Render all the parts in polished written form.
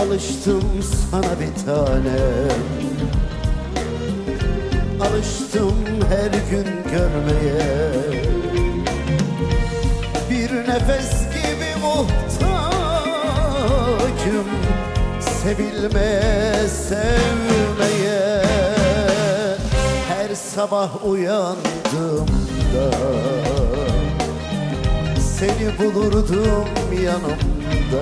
Alıştım sana bir tanem, alıştım her gün görmeye. Bir nefes gibi muhtacım sevilmeye, sevmeye. Her sabah uyandığımda seni bulurdum yanımda.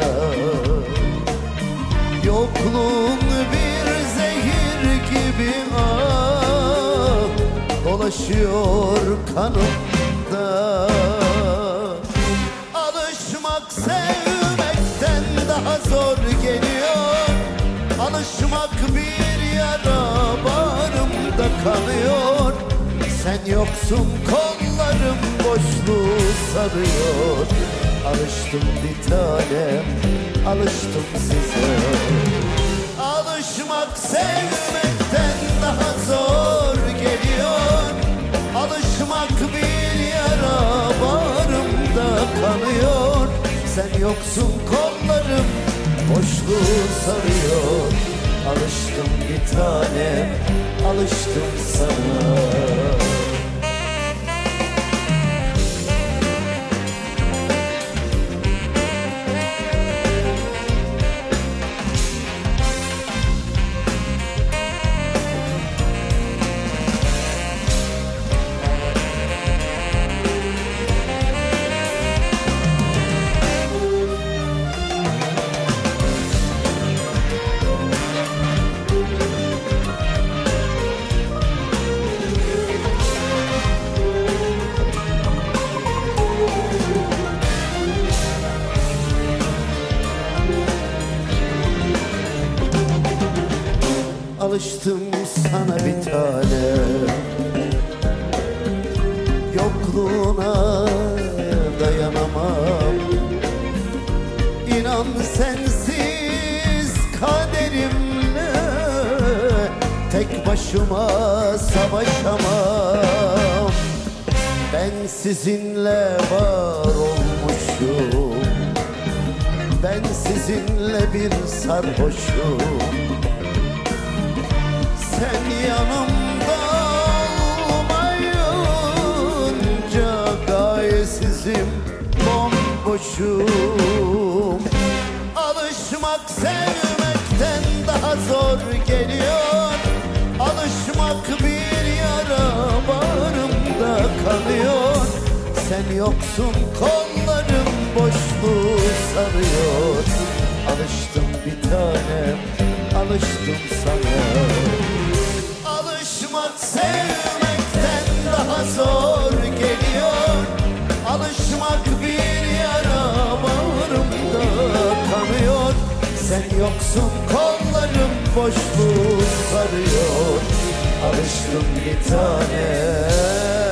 Yokluğun bir zehir gibi dolaşıyor kanımda. Alışmak sevmekten daha zor geliyor. Alışmak bir yara bağrımda kanıyor. Sen yoksun kollarım boşluğu sarıyor. Alıştım bir tanem, alıştım size. Alışmak sevmekten daha zor geliyor. Alışmak bir yara bağrımda kanıyor. Sen yoksun kollarım boşluğu sarıyor. Alıştım bir tanem, alıştım sana. Alıştım sana bir tanem, yokluğuna dayanamam. İnan sensiz kaderimle tek başıma savaşamam. Ben sizinle var olmuşum, ben sizinle bir sarhoşum. Sen yanımda olmayınca gayesizim, bomboşum. Alışmak sevmekten daha zor geliyor. Alışmak bir yara bağrımda kanıyor. Sen yoksun kollarım boşluğu sarıyor. Alıştım bir tanem, alıştım sana. Alışmak sevmekten daha zor geliyor. Alışmak bir yara bağrımda kanıyor. Sen yoksun kollarım boşluğu sarıyor. Alıştım bir tanem.